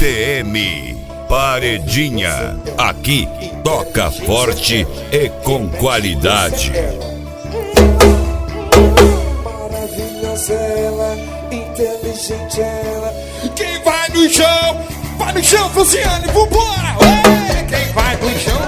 TM Paredinha. Aqui toca forte e com qualidade. Maravilhosa ela, inteligente ela. Quem vai no chão, Luciane, vambora! Ué, quem vai no chão?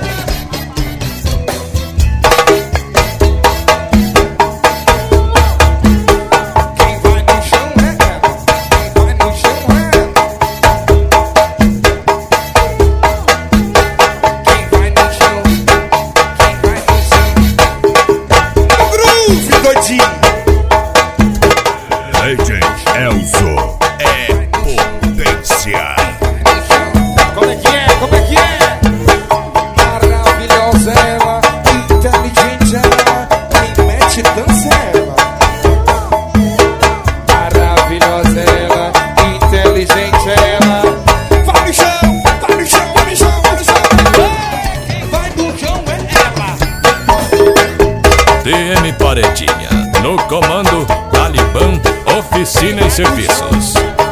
DJ Elzo é potência. Como é que é? Como é que é? Maravilhosa ela, inteligente ela, quem mete dança ela. Maravilhosa ela, inteligente ela. Vai no chão, vai no chão, vai no chão, vai no chão. Quem vai no chão é ela. TM Paredinha, no comando, Talibã, oficina e serviços.